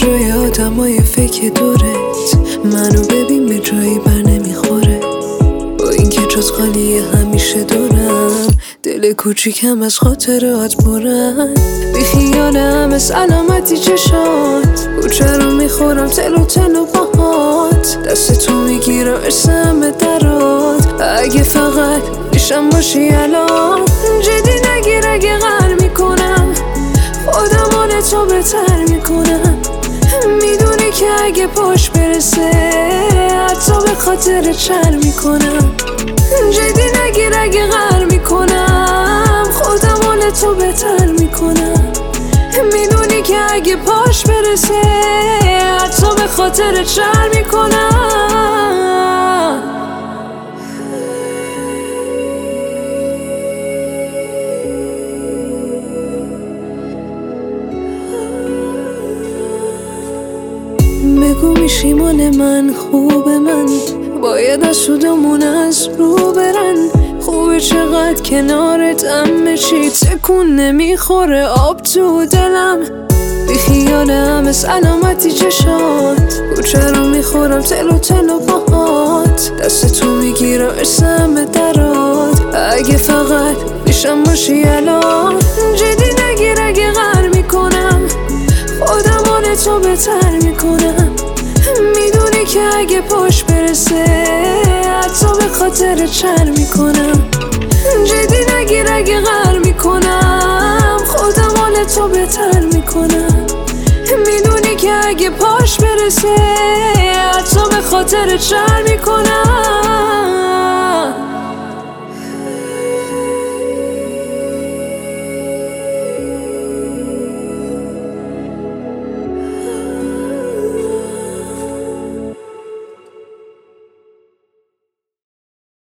جای آدمای فکر دورت منو ببین به جایی بر نمیخوره. با اینکه جز خالی همیشه دورم دل کوچیکم از خاطرات برن. بی خیالم از علامتی چشات کوچه رو میخورم تلو تلو باهات. دست تو میگیرم ارسم به درات. اگه فقط پیشم باشی الان جدی نگیر اگه غر میکنم خودم آن تو بهتر میکنم. میدونی که اگه پاش برسه حتی به خاطر چر میکنم. جدی نگیر اگه غر میکنم خودم آن تو بهتر میکنم. میدونی که اگه پاش برسه حتی به خاطر چر میکنم. بگو میشی مال من خوب من باید از سودمون از رو برن. خوبه چقدر کنارت همه چی تکون نمیخوره آب تو دلم. بی خیالم از علامتی چشات کوچه رو میخورم تلو تلو باهات. دست تو میگیرم ارسم به درات. اگه فقط پیشم باشی الان جدی نگیر اگه غر میکنم خودم آن تو بهتر میکنم. میدونی که اگه پاش برسه حتی به خاطر چر میکنم. جدی نگیر اگه غر میکنم خودم آن تو بهتر میکنم. میدونی که اگه پاش برسه حتی به خاطر چر میکنم.